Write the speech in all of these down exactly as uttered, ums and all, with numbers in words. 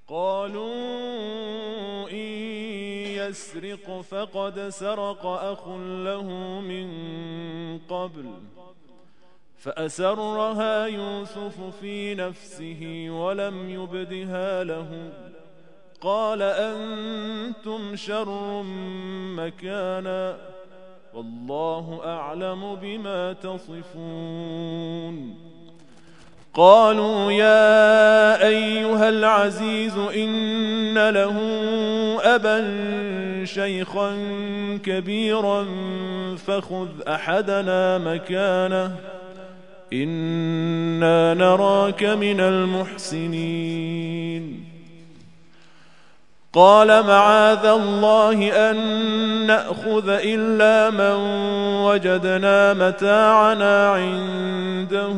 قالوا إن يسرق فقد سرق أخ له من قبل فأسرها يوسف في نفسه ولم يبدها لهم قال أنتم شر مكانا والله أعلم بما تصفون. قالوا يا أيها العزيز إن له أبا شيخا كبيرا فخذ أحدنا مكانه إنا نراك من المحسنين. قال معاذ الله أن نأخذ إلا من وجدنا متاعنا عنده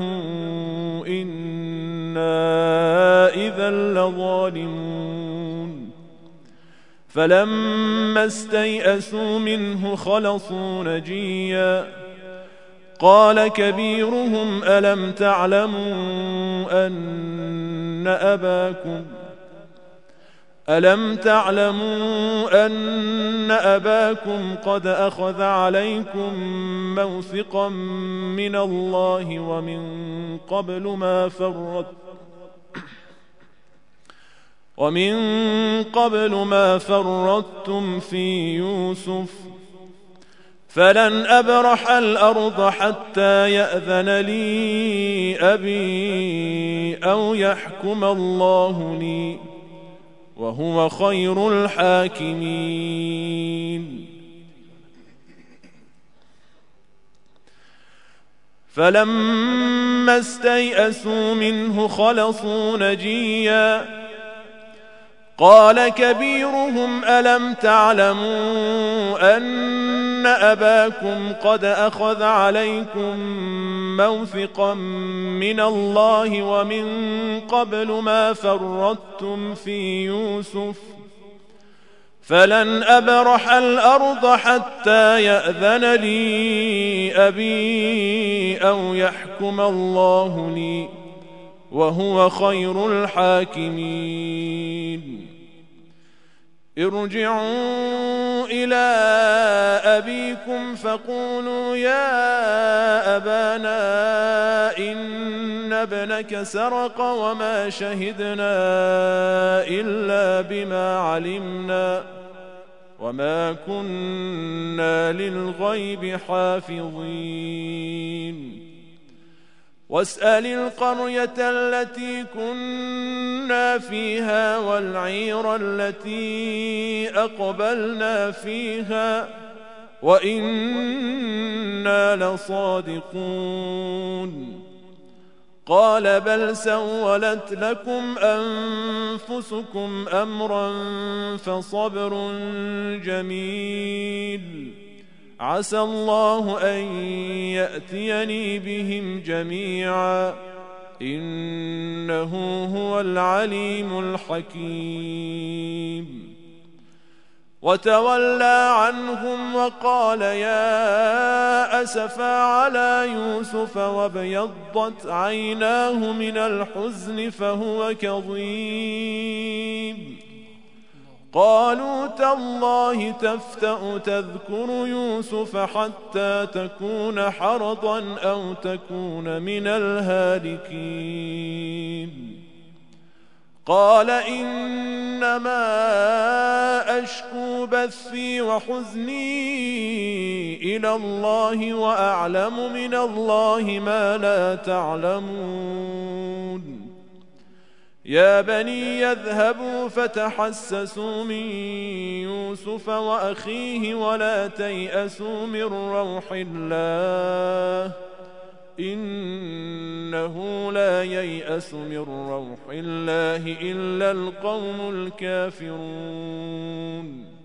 إنا إذا لظالمون. فلما استيئسوا منه خلصوا نجيا قال كبيرهم ألم تعلموا أن أباكم ألم تعلموا أن أباكم قد أخذ عليكم موثقا من الله ومن قبل ما فرط ومن قبل ما فرطتم في يوسف فلن أبرح الأرض حتى يأذن لي أبي أو يحكم الله لي وهو خير الحاكمين. فلما استيئسوا منه خلصوا نجيا قال كبيرهم ألم تعلموا أن أباكم قد أخذ عليكم موثقا من الله ومن قبل ما فرطتم في يوسف فلن أبرح الأرض حتى يأذن لي أبي أو يحكم الله لي وهو خير الحاكمين. ارجعوا إلى أبيكم فقولوا يا أبانا إن ابنك سرق وما شهدنا إلا بما علمنا وما كنا للغيب حافظين. واسأل القرية التي كنا فيها والعير التي أقبلنا فيها وإنا لصادقون. قال بل سولت لكم أنفسكم أمرا فصبر جميل عسى الله أن يأتيني بهم جميعا إنه هو العليم الحكيم. وتولى عنهم وقال يا أسفا على يوسف وابيضت عيناه من الحزن فهو كظيم. قالوا تالله تفتأ تذكر يوسف حتى تكون حرضا أو تكون من الهالكين. قال إنما أشكو بثي وحزني إلى الله وأعلم من الله ما لا تعلمون. يا بني يذهبوا فتحسسوا من يوسف وأخيه ولا تيأسوا من روح الله إنه لا ييأس من روح الله إلا القوم الكافرون.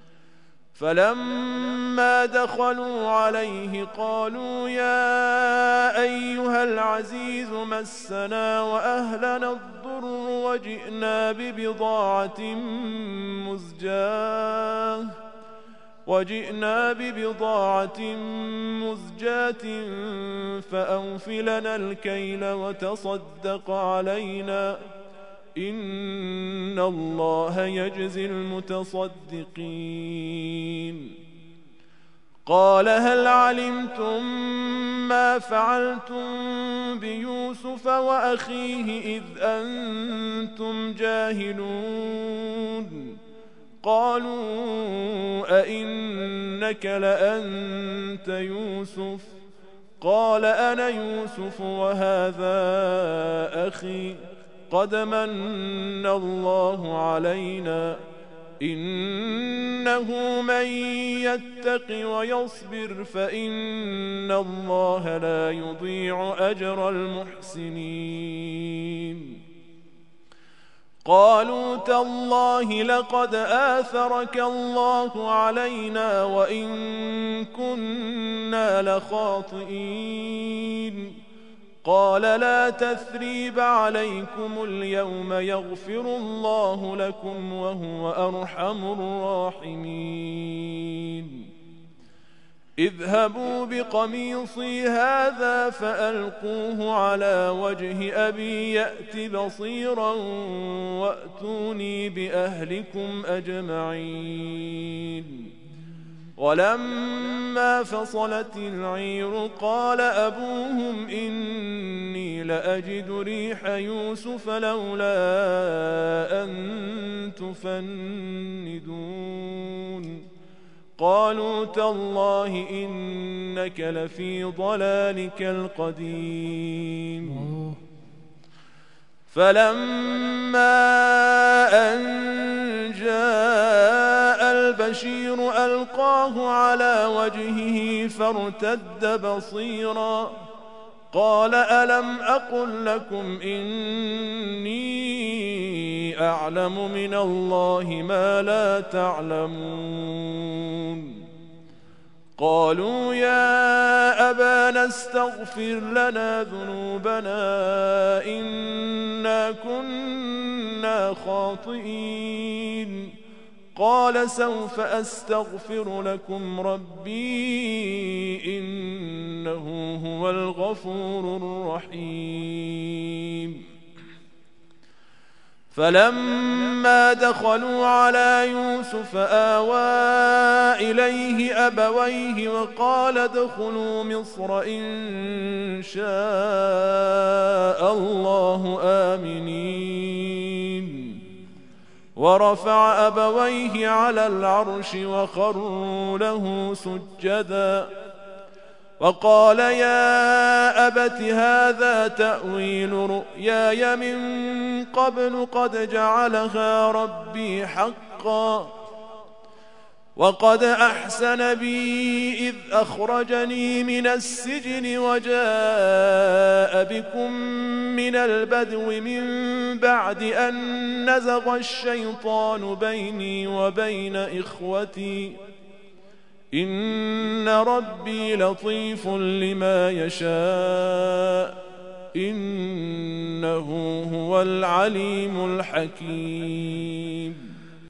فلما دخلوا عليه قالوا يا أيها العزيز مسنا وأهلنا الضر وجئنا ببضاعة مزجاة وجئنا ببضاعة مزجاة فأوفلنا الكيل وتصدق علينا إن إن الله يجزي المتصدقين. قال هل علمتم ما فعلتم بيوسف وأخيه إذ أنتم جاهلون؟ قالوا أئنك لأنت يوسف؟ قال أنا يوسف وهذا أخي قد من الله علينا إنه من يتق ويصبر فإن الله لا يضيع أجر المحسنين. قالوا تالله لقد آثرك الله علينا وإن كنا لخاطئين. قال لا تثريب عليكم اليوم يغفر الله لكم وهو أرحم الراحمين. اذهبوا بقميصي هذا فألقوه على وجه أبي يأت بصيرا وأتوني بأهلكم أجمعين. ولما فصلت العير قال أبوهم إني لأجد ريح يوسف لولا أن تفندون. قالوا تالله إنك لفي ضلالك القديم. فلما أن جاء البشير ألقاه على وجهه فارتد بصيرا قال ألم أقل لكم إني أعلم من الله ما لا تعلمون. قالوا يا أبانا استغفر لنا ذنوبنا إنا كنا خاطئين. قال سوف أستغفر لكم ربي إنه هو الغفور الرحيم. فلما دخلوا على يوسف آوى إليه أبويه وقال ادخلوا مصر إن شاء الله آمنين. ورفع أبويه على العرش وخروا له سجدا وقال يا أبت هذا تأويل رؤياي من قبل قد جعلها ربي حقا وقد أحسن بي إذ أخرجني من السجن وجاء بكم من البدو من بعد أن نزغ الشيطان بيني وبين إخوتي إن ربي لطيف لما يشاء إنه هو العليم الحكيم.